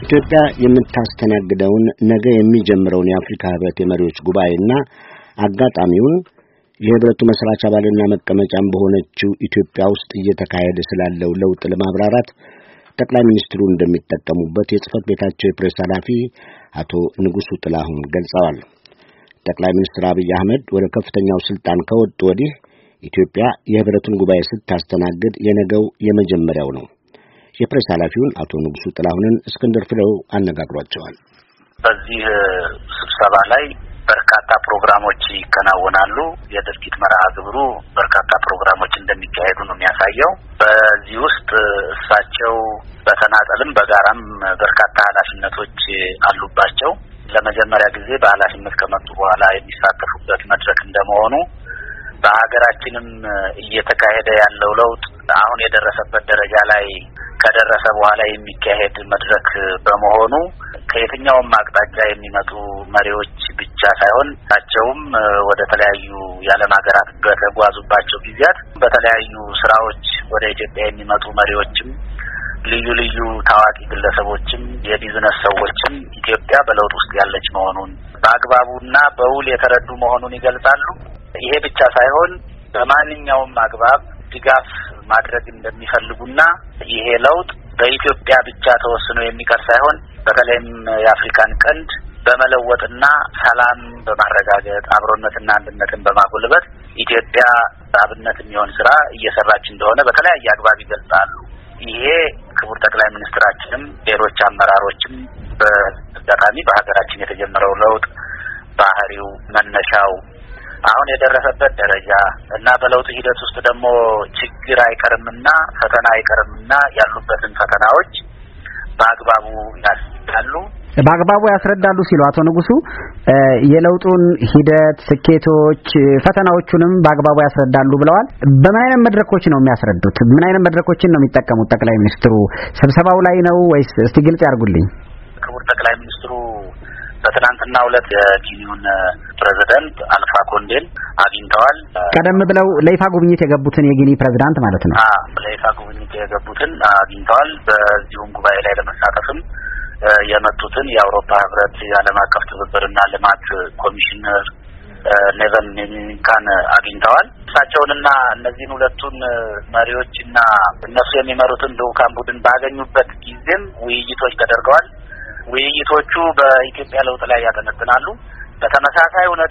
ኢትዮጵያ የምታስተናግደውን ነገ የሚጀምረውን የአፍሪካ ህብረት የመሪዎች ጉባኤና አጋጣሚውን የህብረቱ መስራች አባልና መቀመጫም በሆነችው ኢትዮጵያ ውስጥ እየተካሄደ ስላለው ለውጥ ለማብራራት ጠቅላይ ሚኒስትሩ እንደሚጠቀሙበት የጽህፈት ቤታቸው የፕሬስ ኃላፊ አቶ ንጉሱ ጥላሁን ገልጸዋል። ጠቅላይ ሚኒስትር አብይ አህመድ ወደ ከፍተኛው ስልጣን ከወጡ ወዲህ ኢትዮጵያ የህብረቱን ጉባኤ ስታስተናግድ የነገው የመጀመሪያው ነው። የፕሬስ ኃላፊውን አቶ ንጉሱ ጥላሁንን እስክንድር ፍሬው አነጋግሯቸዋል። በዚህ ስብሰባ ላይ በርካታ ፕሮግራሞች ይከናወናሉ። የድርጊት መርሃ ግብሩ በርካታ ፕሮግራሞች እንደሚካሄዱ ነው የሚያሳየው። በዚህ ውስጥ እሳቸው በተናጠልም በጋራም በርካታ ኃላፊነቶች አሉባቸው። ለመጀመሪያ ጊዜ በኃላፊነት ከመጡ በኋላ የሚሳተፉበት መድረክ እንደመሆኑ በሀገራችንም እየተካሄደ ያለው ለውጥ አሁን የደረሰበት ደረጃ ላይ ከደረሰ በኋላ የሚካሄድ መድረክ በመሆኑ ከየትኛውም አቅጣጫ የሚመጡ መሪዎች ብቻ ሳይሆን ታቸውም ወደ ተለያዩ የዓለም ሀገራት በተጓዙባቸው ጊዜያት በተለያዩ ስራዎች ወደ ኢትዮጵያ የሚመጡ መሪዎችም ልዩ ልዩ ታዋቂ ግለሰቦችም የቢዝነስ ሰዎችም ኢትዮጵያ በለውጥ ውስጥ ያለች መሆኑን በአግባቡና በውል የተረዱ መሆኑን ይገልጻሉ። ይሄ ብቻ ሳይሆን በማንኛውም አግባብ ድጋፍ ማድረግ እንደሚፈልጉና ይሄ ለውጥ በኢትዮጵያ ብቻ ተወስኖ የሚቀር ሳይሆን በተለይም የአፍሪካን ቀንድ በመለወጥና ሰላም በማረጋገጥ አብሮነትና አንድነትን በማጎልበት ኢትዮጵያ አብነት የሚሆን ስራ እየሰራች እንደሆነ በተለያየ አግባብ ይገልጻሉ። ይሄ ክቡር ጠቅላይ ሚኒስትራችንም ሌሎች አመራሮችም በአጋጣሚ በሀገራችን የተጀመረው ለውጥ ባህሪው መነሻው አሁን የደረሰበት ደረጃ እና በለውጥ ሂደት ውስጥ ደግሞ ችግር አይቀርምና ፈተና አይቀርምና ያሉበትን ፈተናዎች በአግባቡ ያስረዳሉ ሲሉ አቶ ንጉሱ የለውጡን ሂደት ስኬቶች ፈተናዎቹንም በአግባቡ ያስረዳሉ ብለዋል። በምን አይነት መድረኮች ነው የሚያስረዱት? ምን አይነት መድረኮችን ነው የሚጠቀሙት ጠቅላይ ሚኒስትሩ? ስብሰባው ላይ ነው ወይስ? እስቲ ግልጽ ያርጉልኝ። ክቡር ጠቅላይ ሚኒስትሩ በትናንትናው ዕለት የጊኒውን ፕሬዝዳንት አልፋ ኮንዴን አግኝተዋል። ቀደም ብለው ለይፋ ጉብኝት የገቡትን የጊኒ ፕሬዝዳንት ማለት ነው። ለይፋ ጉብኝት የገቡትን አግኝተዋል። በዚሁም ጉባኤ ላይ ለመሳተፍም የመጡትን የአውሮፓ ህብረት የዓለም አቀፍ ትብብርና ልማት ኮሚሽነር ኔቨን ሚሚካን አግኝተዋል። እሳቸውንና እነዚህን ሁለቱን መሪዎችና እነሱ የሚመሩትን ልዑካን ቡድን ባገኙበት ጊዜም ውይይቶች ተደርገዋል። ውይይቶቹ በኢትዮጵያ ለውጥ ላይ ያጠነጥናሉ። በተመሳሳይ ሁኔታ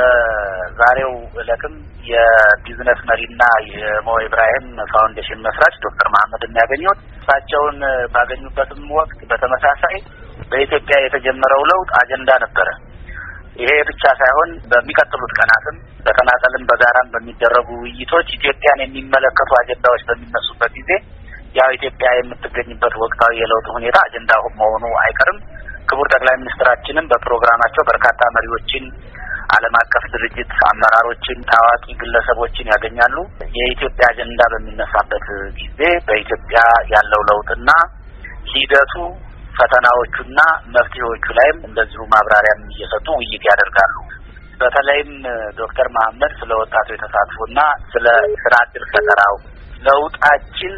በዛሬው ዕለትም የቢዝነስ መሪና የሞ ኢብራሂም ፋውንዴሽን መስራች ዶክተር መሐመድን ያገኙት እሳቸውን ባገኙበትም ወቅት በተመሳሳይ በኢትዮጵያ የተጀመረው ለውጥ አጀንዳ ነበረ። ይሄ ብቻ ሳይሆን በሚቀጥሉት ቀናትም በተናጠልም በጋራም በሚደረጉ ውይይቶች ኢትዮጵያን የሚመለከቱ አጀንዳዎች በሚነሱበት ጊዜ ያው ኢትዮጵያ የምትገኝበት ወቅታዊ የለውጥ ሁኔታ አጀንዳ መሆኑ አይቀርም። ክቡር ጠቅላይ ሚኒስትራችንም በፕሮግራማቸው በርካታ መሪዎችን፣ ዓለም አቀፍ ድርጅት አመራሮችን፣ ታዋቂ ግለሰቦችን ያገኛሉ። የኢትዮጵያ አጀንዳ በሚነሳበት ጊዜ በኢትዮጵያ ያለው ለውጥና ሂደቱ ፈተናዎቹና መፍትሄዎቹ ላይም እንደዚሁ ማብራሪያም እየሰጡ ውይይት ያደርጋሉ። በተለይም ዶክተር መሐመድ ስለ ወጣቱ የተሳትፎና ስለ ስራ ዕድል ፈጠራው ለውጣችን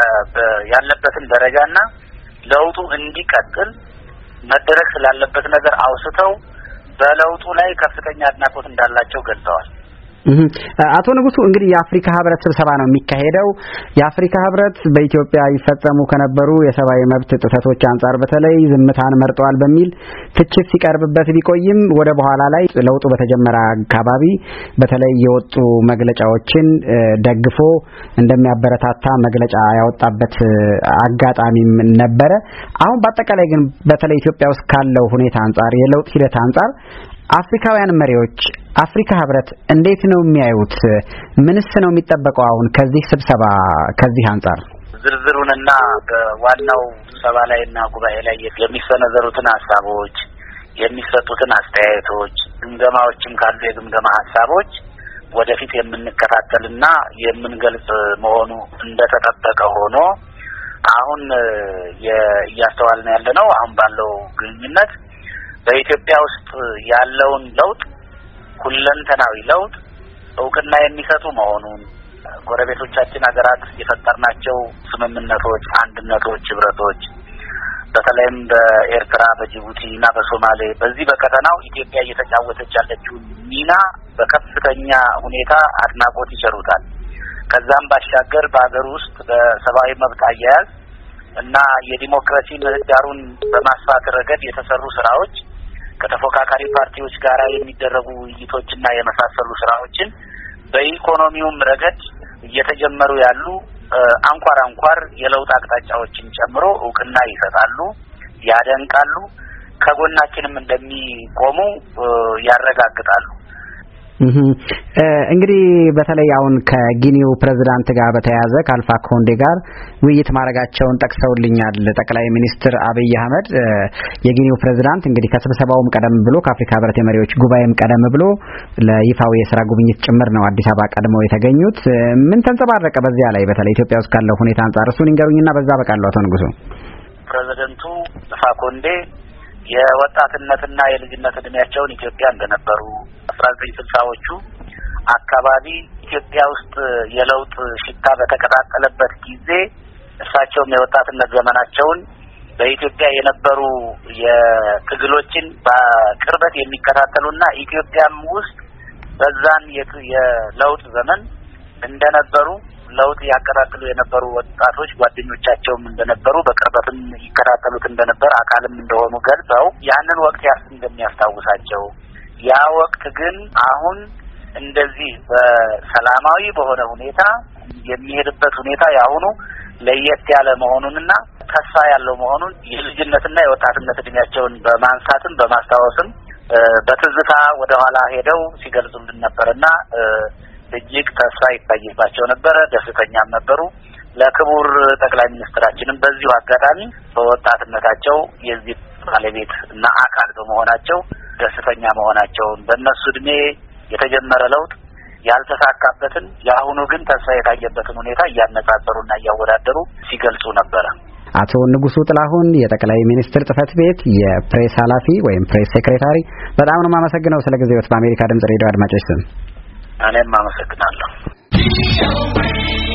ያለበትን ደረጃና ለውጡ እንዲቀጥል መደረግ ስላለበት ነገር አውስተው በለውጡ ላይ ከፍተኛ አድናቆት እንዳላቸው ገልጸዋል። አቶ ንጉሱ እንግዲህ የአፍሪካ ህብረት ስብሰባ ነው የሚካሄደው። የአፍሪካ ህብረት በኢትዮጵያ ይፈጸሙ ከነበሩ የሰብአዊ መብት ጥሰቶች አንጻር በተለይ ዝምታን መርጧል በሚል ትችት ሲቀርብበት ቢቆይም ወደ በኋላ ላይ ለውጡ በተጀመረ አካባቢ በተለይ የወጡ መግለጫዎችን ደግፎ እንደሚያበረታታ መግለጫ ያወጣበት አጋጣሚም ነበረ። አሁን በአጠቃላይ ግን በተለይ ኢትዮጵያ ውስጥ ካለው ሁኔታ አንጻር የለውጥ ሂደት አንጻር አፍሪካውያን መሪዎች አፍሪካ ህብረት እንዴት ነው የሚያዩት? ምንስ ነው የሚጠበቀው አሁን ከዚህ ስብሰባ ከዚህ አንጻር? ዝርዝሩንና በዋናው ስብሰባ ላይና ጉባኤ ላይ የሚሰነዘሩትን ሀሳቦች፣ የሚሰጡትን አስተያየቶች፣ ግምገማዎችም ካሉ የግምገማ ሀሳቦች ወደፊት የምንከታተልና የምንገልጽ መሆኑ እንደተጠበቀ ሆኖ አሁን እያስተዋልን ያለነው አሁን ባለው ግንኙነት በኢትዮጵያ ውስጥ ያለውን ለውጥ ሁለንተናዊ ለውጥ እውቅና የሚሰጡ መሆኑን ጎረቤቶቻችን ሀገራት የፈጠርናቸው ስምምነቶች፣ አንድነቶች፣ ህብረቶች በተለይም በኤርትራ በጅቡቲ እና በሶማሌ በዚህ በቀጠናው ኢትዮጵያ እየተጫወተች ያለችው ሚና በከፍተኛ ሁኔታ አድናቆት ይቸሩታል። ከዛም ባሻገር በአገር ውስጥ በሰብአዊ መብት አያያዝ እና የዲሞክራሲ ምህዳሩን በማስፋት ረገድ የተሰሩ ስራዎች ከተፎካካሪ ፓርቲዎች ጋር የሚደረጉ ውይይቶችና የመሳሰሉ ስራዎችን በኢኮኖሚውም ረገድ እየተጀመሩ ያሉ አንኳር የለውጥ አቅጣጫዎችን ጨምሮ እውቅና ይሰጣሉ፣ ያደንቃሉ፣ ከጎናችንም እንደሚቆሙ ያረጋግጣሉ። እንግዲህ በተለይ አሁን ከጊኒው ፕሬዝዳንት ጋር በተያያዘ ከአልፋ ኮንዴ ጋር ውይይት ማድረጋቸውን ጠቅሰውልኛል ጠቅላይ ሚኒስትር አብይ አህመድ። የጊኒው ፕሬዝዳንት እንግዲህ ከስብሰባውም ቀደም ብሎ ከአፍሪካ ህብረት የመሪዎች ጉባኤም ቀደም ብሎ ለይፋዊ የሥራ ጉብኝት ጭምር ነው አዲስ አበባ ቀድመው የተገኙት። ምን ተንጸባረቀ በዚያ ላይ በተለይ ኢትዮጵያ ውስጥ ካለው ሁኔታ አንጻር እሱን ይንገሩኝና በዛ በቃለው አቶ ንጉሱ። ፕሬዝዳንቱ አልፋ ኮንዴ የወጣትነትና የልጅነት እድሜያቸውን ኢትዮጵያ እንደነበሩ 1960ዎቹ አካባቢ ኢትዮጵያ ውስጥ የለውጥ ሽታ በተቀጣጠለበት ጊዜ እሳቸውም የወጣትነት ዘመናቸውን በኢትዮጵያ የነበሩ የትግሎችን በቅርበት የሚከታተሉና ኢትዮጵያም ውስጥ በዛን የለውጥ ዘመን እንደነበሩ ለውጥ ያቀጣጥሉ የነበሩ ወጣቶች ጓደኞቻቸውም እንደነበሩ በቅርበትም ይከታተሉት እንደነበር አካልም እንደሆኑ ገልጸው ያንን ወቅት እንደሚያስታውሳቸው ያ ወቅት ግን አሁን እንደዚህ በሰላማዊ በሆነ ሁኔታ የሚሄድበት ሁኔታ ያሁኑ ለየት ያለ መሆኑንና ተስፋ ያለው መሆኑን የልጅነትና የወጣትነት እድሜያቸውን በማንሳትም በማስታወስም በትዝታ ወደ ኋላ ሄደው ሲገልጹልን ነበርና እጅግ ተስፋ ይታይባቸው ነበር። ደስተኛም ነበሩ። ለክቡር ጠቅላይ ሚኒስትራችንም በዚሁ አጋጣሚ በወጣትነታቸው የዚህ ባለቤት እና አካል በመሆናቸው ደስተኛ መሆናቸውን በእነሱ እድሜ የተጀመረ ለውጥ ያልተሳካበትን የአሁኑ ግን ተስፋ የታየበትን ሁኔታ እያነጻጸሩና እያወዳደሩ ሲገልጹ ነበረ። አቶ ንጉሱ ጥላሁን የጠቅላይ ሚኒስትር ጽህፈት ቤት የፕሬስ ኃላፊ ወይም ፕሬስ ሴክሬታሪ፣ በጣም ነው የማመሰግነው ስለ ጊዜዎት በአሜሪካ ድምጽ ሬዲዮ አድማጮች ስም። እኔም አመሰግናለሁ።